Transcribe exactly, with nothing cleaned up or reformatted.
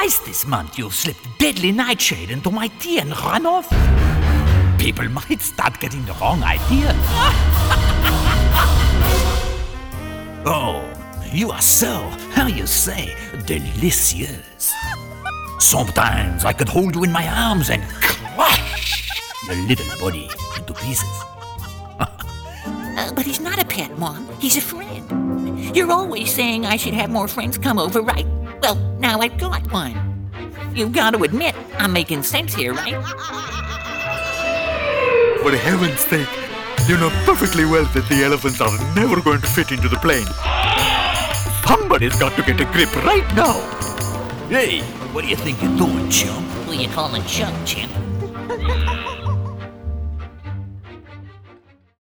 Twice this month you've slipped deadly nightshade into my tea and run off. People might start getting the wrong idea. Oh, you are so, how you say, delicious. Sometimes I could hold you in my arms and crush your little body into pieces. Uh, but he's not a pet, Mom. He's a friend. You're always saying I should have more friends come over, right? Well, now I've got one. You've got to admit, I'm making sense here, right? For heaven's sake, you know perfectly well that the elephants are never going to fit into the plane. Somebody's got to get a grip right now. Hey, what do you think you're doing, chump? Who you calling chump, chimp?